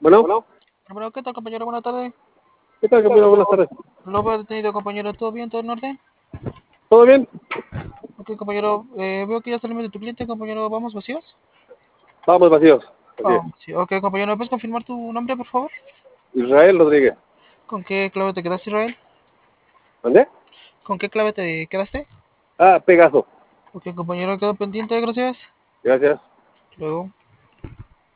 Bueno, Bueno, ¿qué tal, compañero? Buenas tardes. ¿qué tal, compañero? Buenas tardes. Lo veo detenido, compañero. ¿Todo bien? ¿Todo en orden? ¿Todo bien? Ok, compañero. Veo que ya salimos de tu cliente, compañero. ¿Vamos vacíos? Vamos vacíos. Así es. Sí. Ok, compañero. ¿Me puedes confirmar tu nombre, por favor? Israel Rodríguez. ¿Con qué clave te quedaste, Israel? ¿Dónde? ¿Con qué clave te quedaste? Ah, Pegaso. Ok, compañero. Quedo pendiente. Gracias. Gracias. Luego.